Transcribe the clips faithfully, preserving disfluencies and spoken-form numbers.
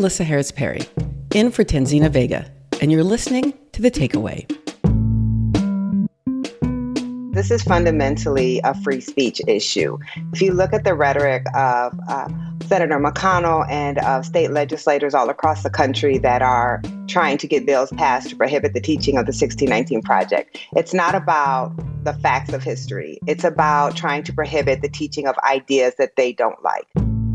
Melissa Harris Perry, in for Tanzina Vega, and you're listening to The Takeaway. This is fundamentally a free speech issue. If you look at the rhetoric of uh, Senator McConnell and of state legislators all across the country that are trying to get bills passed to prohibit the teaching of the sixteen nineteen Project, it's not about the facts of history. It's about trying to prohibit the teaching of ideas that they don't like.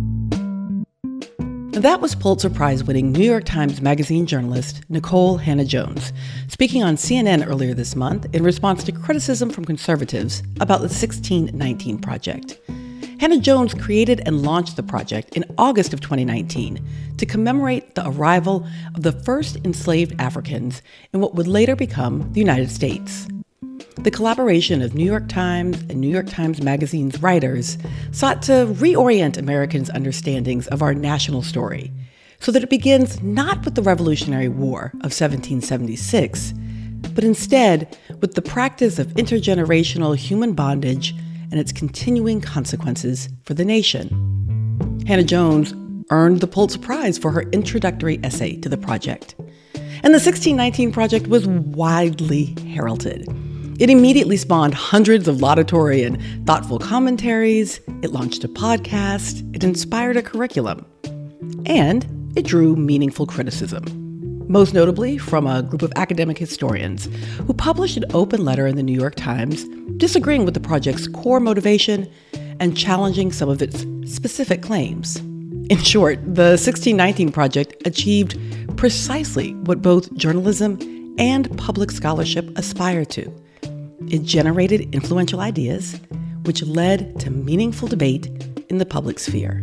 That was Pulitzer Prize-winning New York Times Magazine journalist Nikole Hannah-Jones, speaking on C N N earlier this month in response to criticism from conservatives about the sixteen nineteen Project. Hannah-Jones created and launched the project in August of twenty nineteen to commemorate the arrival of the first enslaved Africans in what would later become the United States. The collaboration of New York Times and New York Times Magazine's writers sought to reorient Americans' understandings of our national story so that it begins not with the Revolutionary War of seventeen seventy-six, but instead with the practice of intergenerational human bondage and its continuing consequences for the nation. Hannah-Jones earned the Pulitzer Prize for her introductory essay to the project. And the sixteen nineteen Project was widely heralded. It immediately spawned hundreds of laudatory and thoughtful commentaries, it launched a podcast, it inspired a curriculum, and it drew meaningful criticism, most notably from a group of academic historians who published an open letter in the New York Times disagreeing with the project's core motivation and challenging some of its specific claims. In short, the sixteen nineteen Project achieved precisely what both journalism and public scholarship aspire to. It generated influential ideas, which led to meaningful debate in the public sphere.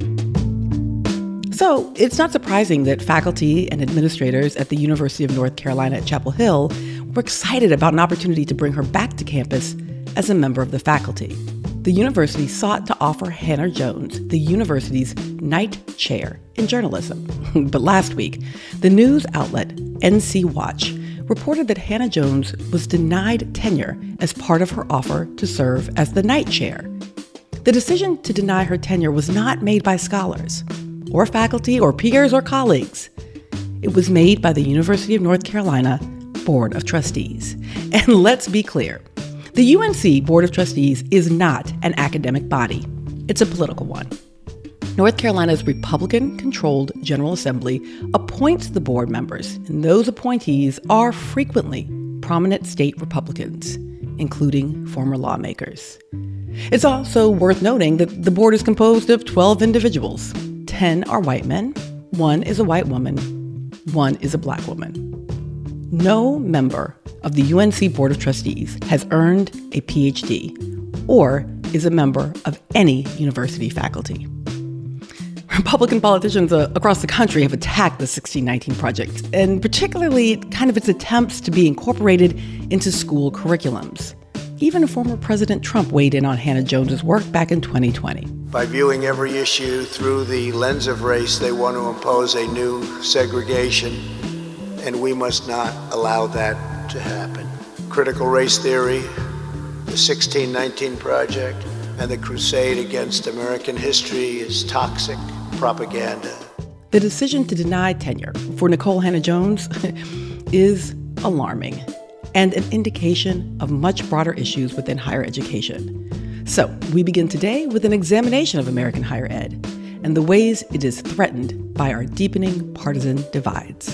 So it's not surprising that faculty and administrators at the University of North Carolina at Chapel Hill were excited about an opportunity to bring her back to campus as a member of the faculty. The university sought to offer Hannah-Jones the university's Knight Chair in journalism. But last week, the news outlet N C Watch reported that Hannah-Jones was denied tenure as part of her offer to serve as the Knight Chair. The decision to deny her tenure was not made by scholars, or faculty, or peers, or colleagues. It was made by the University of North Carolina Board of Trustees. And let's be clear, the U N C Board of Trustees is not an academic body. It's a political one. North Carolina's Republican-controlled General Assembly appoints the board members, and those appointees are frequently prominent state Republicans, including former lawmakers. It's also worth noting that the board is composed of twelve individuals. ten are white men, one is a white woman, one is a black woman. No member of the U N C Board of Trustees has earned a P H D or is a member of any university faculty. Republican politicians uh, across the country have attacked the sixteen nineteen Project, and particularly kind of its attempts to be incorporated into school curriculums. Even former President Trump weighed in on Hannah-Jones's work back in twenty twenty. By viewing every issue through the lens of race, they want to impose a new segregation, and we must not allow that to happen. Critical race theory, the sixteen nineteen Project, and the crusade against American history is toxic propaganda. The decision to deny tenure for Nikole Hannah-Jones is alarming and an indication of much broader issues within higher education. So we begin today with an examination of American higher ed and the ways it is threatened by our deepening partisan divides.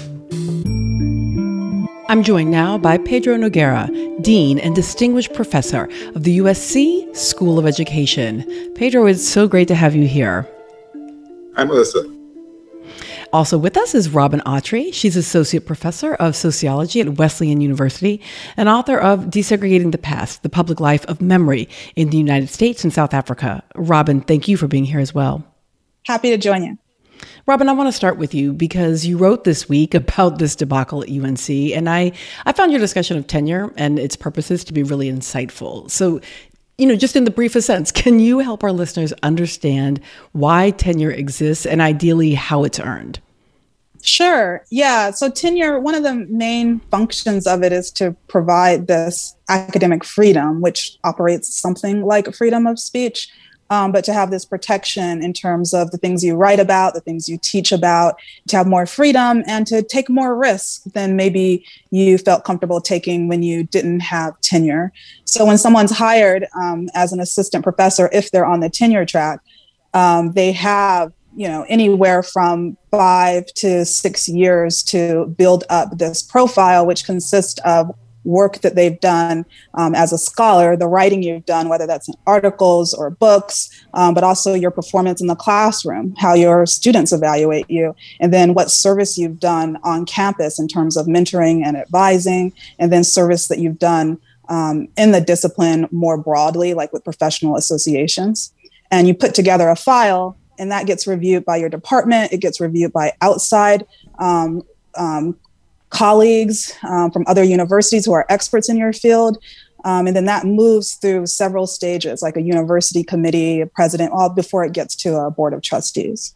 I'm joined now by Pedro Noguera, Dean and Distinguished Professor of the U S C School of Education. Pedro, it's so great to have you here. Hi, Melissa. Also with us is Robin Autry. She's Associate Professor of Sociology at Wesleyan University and author of Desegregating the Past, the Public Life of Memory in the United States and South Africa. Robin, thank you for being here as well. Happy to join you. Robin, I want to start with you because you wrote this week about this debacle at U N C, and I, I found your discussion of tenure and its purposes to be really insightful. So, you know, just in the briefest sense, can you help our listeners understand why tenure exists and ideally how it's earned? Sure. Yeah. So tenure, one of the main functions of it is to provide this academic freedom, which operates something like freedom of speech. um, but to have this protection in terms of the things you write about, the things you teach about, to have more freedom and to take more risks than maybe you felt comfortable taking when you didn't have tenure. So when someone's hired um, as an assistant professor, if they're on the tenure track, um, they have you know, anywhere from five to six years to build up this profile, which consists of work that they've done um, as a scholar, the writing you've done, whether that's in articles or books, um, but also your performance in the classroom, how your students evaluate you, and then what service you've done on campus in terms of mentoring and advising, and then service that you've done um, in the discipline more broadly, like with professional associations. And you put together a file, and that gets reviewed by your department. It gets reviewed by outside um, um, colleagues um, from other universities who are experts in your field. Um, and then that moves through several stages, like a university committee, a president, all before it gets to a board of trustees.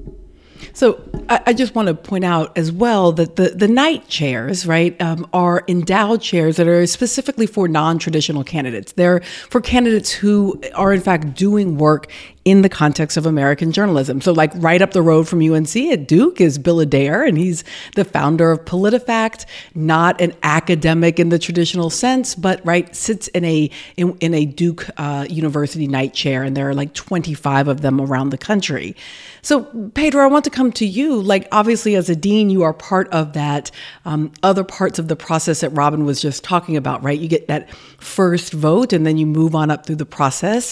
So I, I just want to point out as well that the, the Knight chairs, right, um, are endowed chairs that are specifically for non-traditional candidates. They're for candidates who are in fact doing work in the context of American journalism. So like right up the road from U N C at Duke is Bill Adair, and he's the founder of PolitiFact, not an academic in the traditional sense, but right sits in a in, in a Duke uh, University Knight chair, and there are like twenty-five of them around the country. So Pedro, I want to come to you. Like obviously as a dean, you are part of that um, other parts of the process that Robin was just talking about, right? You get that first vote and then you move on up through the process.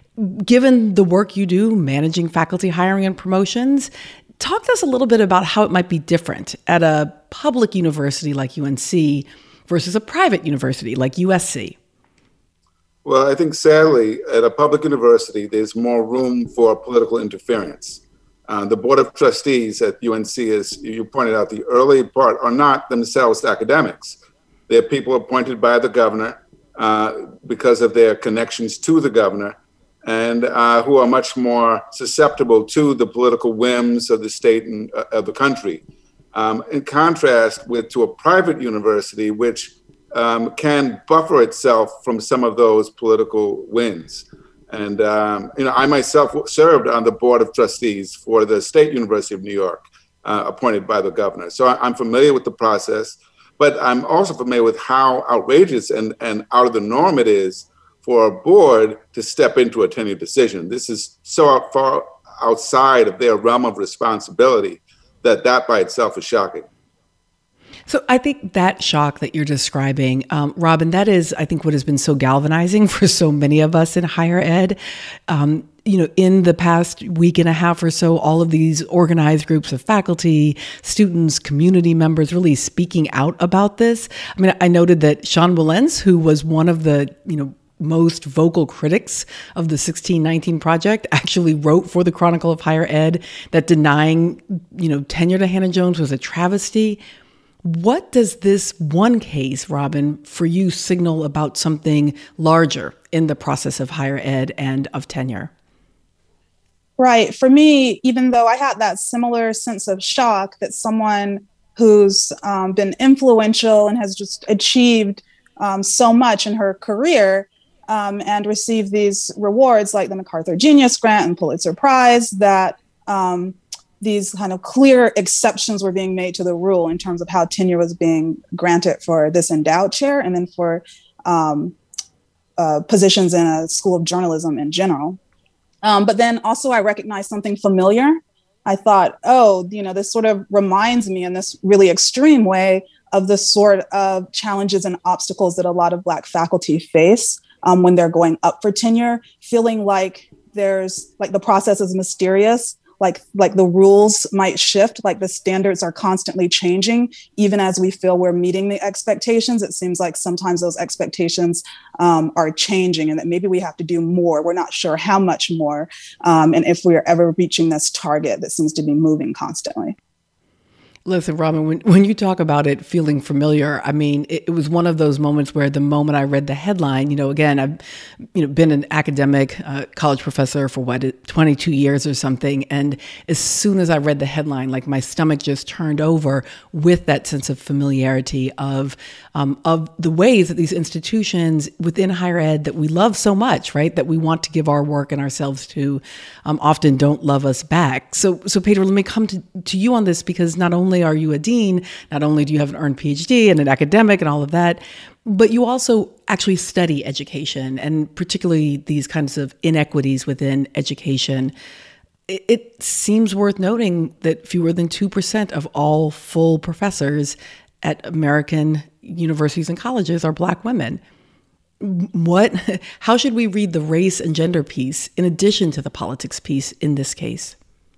Given the work you do managing faculty hiring and promotions, talk to us a little bit about how it might be different at a public university like U N C versus a private university like U S C. Well, I think sadly, at a public university, there's more room for political interference. Uh, the Board of Trustees at U N C, as you pointed out, the early part are not themselves academics. They're people appointed by the governor uh, because of their connections to the governor, and uh, who are much more susceptible to the political whims of the state and uh, of the country. Um, in contrast with to a private university, which um, can buffer itself from some of those political winds. And um, you know, I myself served on the Board of Trustees for the State University of New York, uh, appointed by the governor. So I'm familiar with the process, but I'm also familiar with how outrageous and, and out of the norm it is for a board to step into a tenure decision. This is so far outside of their realm of responsibility that that by itself is shocking. So I think that shock that you're describing, um, Robin, that is, I think, what has been so galvanizing for so many of us in higher ed. Um, you know, in the past week and a half or so, all of these organized groups of faculty, students, community members really speaking out about this. I mean, I noted that Sean Wilentz, who was one of the, you know, most vocal critics of the sixteen nineteen project, actually wrote for the Chronicle of Higher Ed that denying, you know, tenure to Hannah Jones was a travesty. What does this one case, Robin, for you signal about something larger in the process of higher ed and of tenure? Right. For me, even though I had that similar sense of shock that someone who's um, been influential and has just achieved um, so much in her career um, and received these rewards like the MacArthur Genius Grant and Pulitzer Prize, that um, these kind of clear exceptions were being made to the rule in terms of how tenure was being granted for this endowed chair and then for um, uh, positions in a school of journalism in general. Um, but then also I recognized something familiar. I thought, oh, you know, this sort of reminds me in this really extreme way of the sort of challenges and obstacles that a lot of Black faculty face um, when they're going up for tenure, feeling like there's like the process is mysterious. Like, like the rules might shift, like the standards are constantly changing, even as we feel we're meeting the expectations. It seems like sometimes those expectations um, are changing and that maybe we have to do more. We're not sure how much more um, and if we're ever reaching this target that seems to be moving constantly. Listen, Robin, when, when you talk about it feeling familiar, I mean, it, it was one of those moments where the moment I read the headline, you know, again, I've you know been an academic uh, college professor for what, twenty-two years or something. And as soon as I read the headline, like my stomach just turned over with that sense of familiarity of um, of the ways that these institutions within higher ed that we love so much, right, that we want to give our work and ourselves to, um, often don't love us back. So, so Pedro, let me come to, to you on this, because not only are you a dean, not only do you have an earned P H D and an academic and all of that, but you also actually study education, and particularly these kinds of inequities within education. It, it seems worth noting that fewer than two percent of all full professors at American universities and colleges are Black women. What, how should we read the race and gender piece in addition to the politics piece in this case?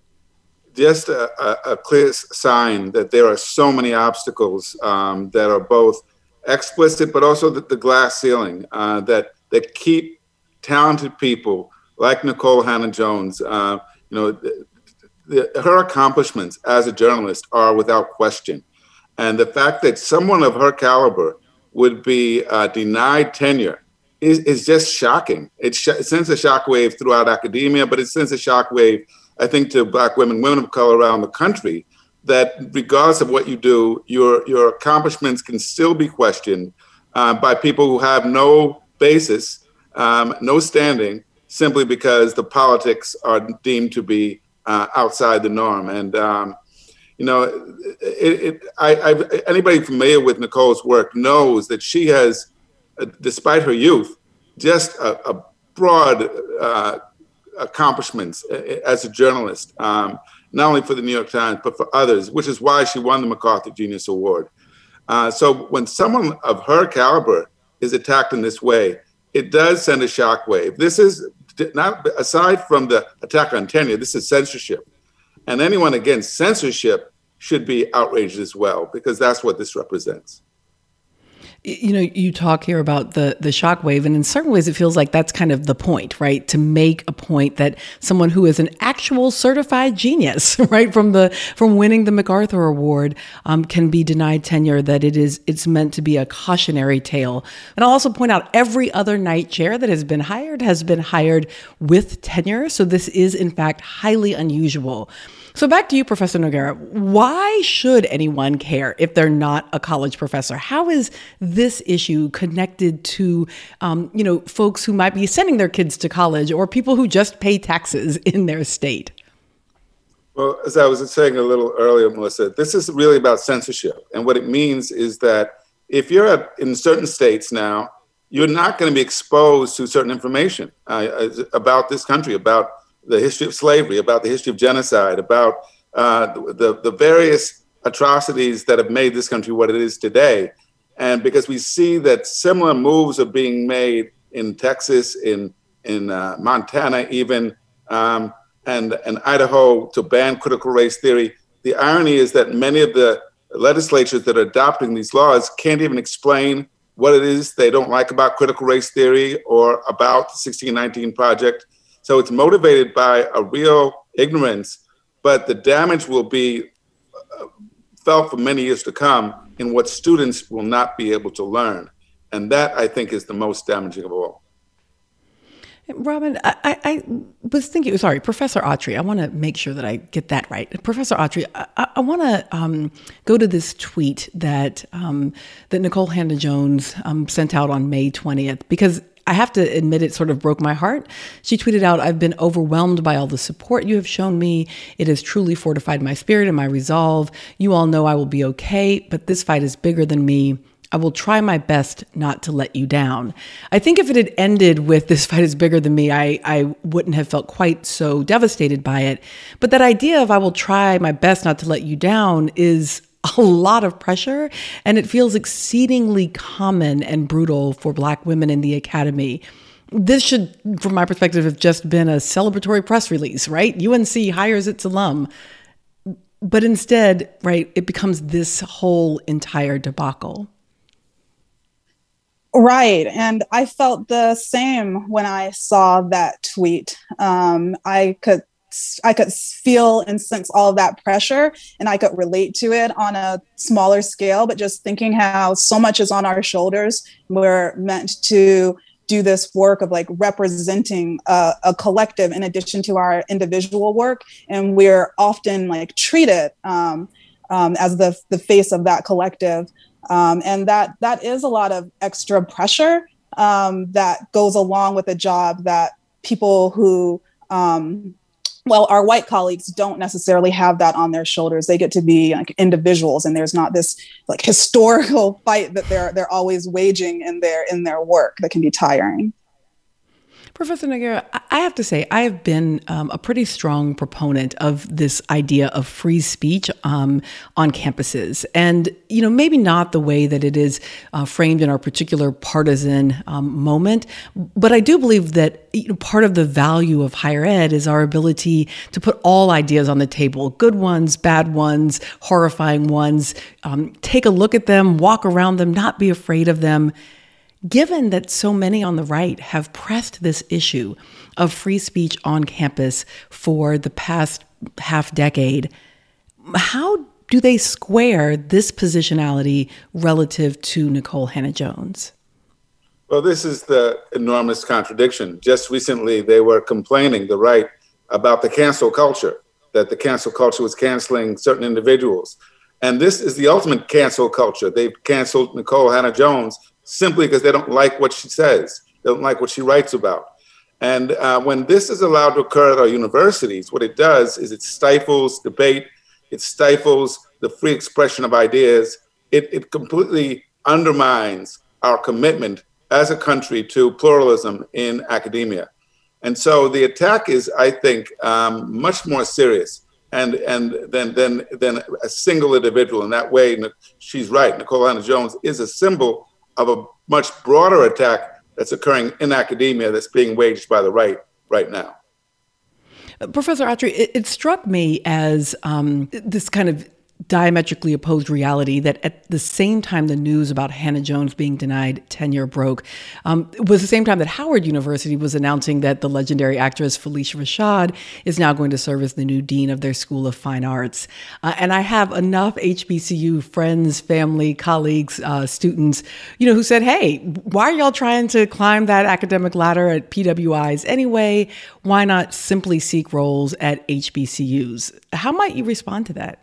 Just a, a clear sign that there are so many obstacles um, that are both explicit, but also the, the glass ceiling uh, that that keep talented people like Nikole Hannah-Jones. Uh, you know, the, the, her accomplishments as a journalist are without question, and the fact that someone of her caliber would be uh, denied tenure is, is just shocking. It, sh- it sends a shockwave throughout academia, but it sends a shockwave, I think, to Black women, women of color around the country, that regardless of what you do, your your accomplishments can still be questioned uh, by people who have no basis, um, no standing, simply because the politics are deemed to be uh, outside the norm. And, um, you know, it, it, I, I've, anybody familiar with Nikole's work knows that she has, uh, despite her youth, just a, a broad uh, accomplishments as a journalist, um, not only for the New York Times, but for others, which is why she won the MacArthur Genius Award. Uh, so when someone of her caliber is attacked in this way, it does send a shockwave. This is not, aside from the attack on tenure, this is censorship. And anyone against censorship should be outraged as well, because that's what this represents. You know, you talk here about the the shockwave, and in certain ways it feels like that's kind of the point, right? To make a point that someone who is an actual certified genius, right, from the from winning the MacArthur Award, um, can be denied tenure. That it is it's meant to be a cautionary tale. And I'll also point out every other Knight chair that has been hired has been hired with tenure. So this is in fact highly unusual. So back to you, Professor Noguera. Why should anyone care if they're not a college professor? How is this issue connected to, um, you know, folks who might be sending their kids to college or people who just pay taxes in their state? Well, as I was saying a little earlier, Melissa, this is really about censorship. And what it means is that if you're at, in certain states now, you're not going to be exposed to certain information uh, about this country, about the history of slavery, about the history of genocide, about uh, the, the various atrocities that have made this country what it is today. And because we see that similar moves are being made in Texas, in, in uh, Montana even, um, and, and Idaho to ban critical race theory, the irony is that many of the legislatures that are adopting these laws can't even explain what it is they don't like about critical race theory or about the sixteen nineteen Project. So it's motivated by a real ignorance, but the damage will be felt for many years to come in what students will not be able to learn. And that, I think, is the most damaging of all. Robin, I, I was thinking, sorry, Professor Autry, I want to make sure that I get that right. Professor Autry, I, I want to um, go to this tweet that um, that Nikole Hannah-Jones um, sent out on May twentieth, because I have to admit it sort of broke my heart. She tweeted out, "I've been overwhelmed by all the support you have shown me. It has truly fortified my spirit and my resolve. You all know I will be okay, but this fight is bigger than me. I will try my best not to let you down." I think if it had ended with "this fight is bigger than me," I, I wouldn't have felt quite so devastated by it. But that idea of "I will try my best not to let you down" is a lot of pressure, and it feels exceedingly common and brutal for Black women in the academy. This should, from my perspective, have just been a celebratory press release, right? U N C hires its alum. But instead, right, it becomes this whole entire debacle. Right. And I felt the same when I saw that tweet. Um, I could I could feel and sense all of that pressure, and I could relate to it on a smaller scale. But just thinking how so much is on our shoulders, we're meant to do this work of like representing a, a collective in addition to our individual work, and we're often like treated um, um, as the the face of that collective, um, and that that is a lot of extra pressure um, that goes along with a job that people who um, well, our white colleagues don't necessarily have that on their shoulders. They get to be like individuals, and there's not this like historical fight that they're they're always waging in their in their work that can be tiring. Professor Noguera, I have to say, I have been um, a pretty strong proponent of this idea of free speech um, on campuses. And, you know, maybe not the way that it is uh, framed in our particular partisan um, moment, but I do believe that, you know, part of the value of higher ed is our ability to put all ideas on the table, good ones, bad ones, horrifying ones, um, take a look at them, walk around them, not be afraid of them. Given that so many on the right have pressed this issue of free speech on campus for the past half decade, how do they square this positionality relative to Nikole Hannah-Jones? Well, this is the enormous contradiction. Just recently, they were complaining, the right, about the cancel culture, that the cancel culture was canceling certain individuals. And this is the ultimate cancel culture. They've canceled Nikole Hannah-Jones simply because they don't like what she says. They don't like what she writes about. And uh, when this is allowed to occur at our universities, what it does is it stifles debate, it stifles the free expression of ideas, it, it completely undermines our commitment as a country to pluralism in academia. And so the attack is, I think, um, much more serious and, and than, than, than a single individual. In that way, she's right. Nikole Hannah-Jones is a symbol of a much broader attack that's occurring in academia that's being waged by the right right now. Professor Attrey, it, it struck me as um, this kind of diametrically opposed reality that at the same time the news about Hannah-Jones being denied tenure broke, um, it was the same time that Howard University was announcing that the legendary actress Phylicia Rashad is now going to serve as the new dean of their School of Fine Arts. Uh, and I have enough H B C U friends, family, colleagues, uh, students, you know, who said, hey, why are y'all trying to climb that academic ladder at P W Is anyway? Why not simply seek roles at H B C Us? How might you respond to that?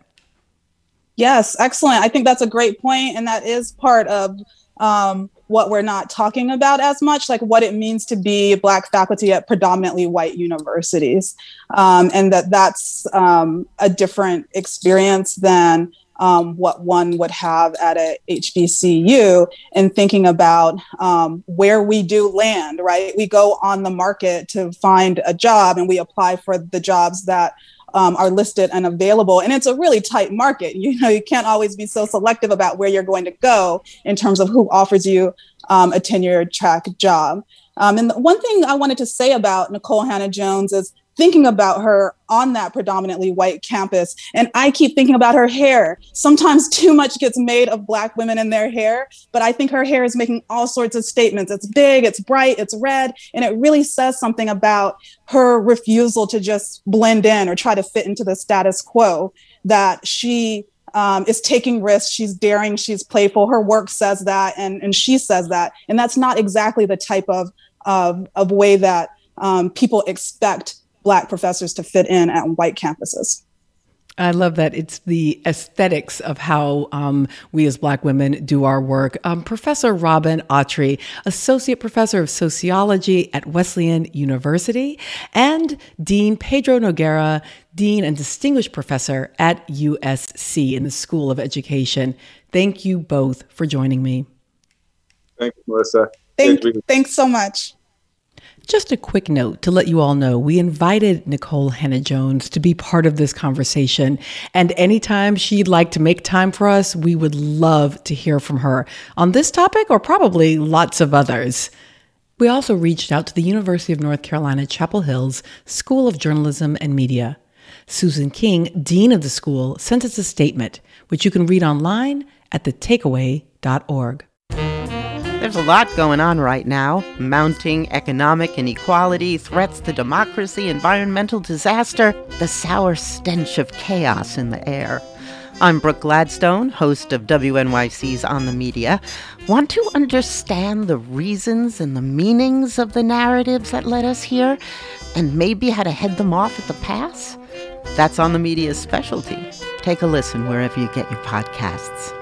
Yes, excellent. I think that's a great point, and that is part of um, what we're not talking about as much, like what it means to be Black faculty at predominantly white universities, um, and that that's um, a different experience than um, what one would have at a H B C U. And thinking about um, where we do land, right? We go on the market to find a job, and we apply for the jobs that Um, are listed and available. And it's a really tight market. You know, you can't always be so selective about where you're going to go in terms of who offers you um, a tenured track job. Um, and the one thing I wanted to say about Nikole Hannah-Jones is thinking about her on that predominantly white campus. And I keep thinking about her hair. Sometimes too much gets made of Black women and their hair, but I think her hair is making all sorts of statements. It's big, it's bright, it's red, and it really says something about her refusal to just blend in or try to fit into the status quo, that she um, is taking risks, she's daring, she's playful. Her work says that, and, and she says that. And that's not exactly the type of, of, of way that um, people expect Black professors to fit in at white campuses. I love that. It's the aesthetics of how um, we as Black women do our work. Um, Professor Robin Attrey, Associate Professor of Sociology at Wesleyan University, and Dean Pedro Noguera, Dean and Distinguished Professor at U S C in the School of Education. Thank you both for joining me. Thank you, Melissa. Thank, thanks so much. Just a quick note to let you all know, we invited Nikole Hannah-Jones to be part of this conversation. And anytime she'd like to make time for us, we would love to hear from her on this topic or probably lots of others. We also reached out to the University of North Carolina, Chapel Hill's School of Journalism and Media. Susan King, Dean of the school, sent us a statement, which you can read online at the takeaway dot org. There's a lot going on right now. Mounting economic inequality, threats to democracy, environmental disaster, the sour stench of chaos in the air. I'm Brooke Gladstone, host of W N Y C's On the Media. Want to understand the reasons and the meanings of the narratives that led us here, and maybe how to head them off at the pass? That's On the Media's specialty. Take a listen wherever you get your podcasts.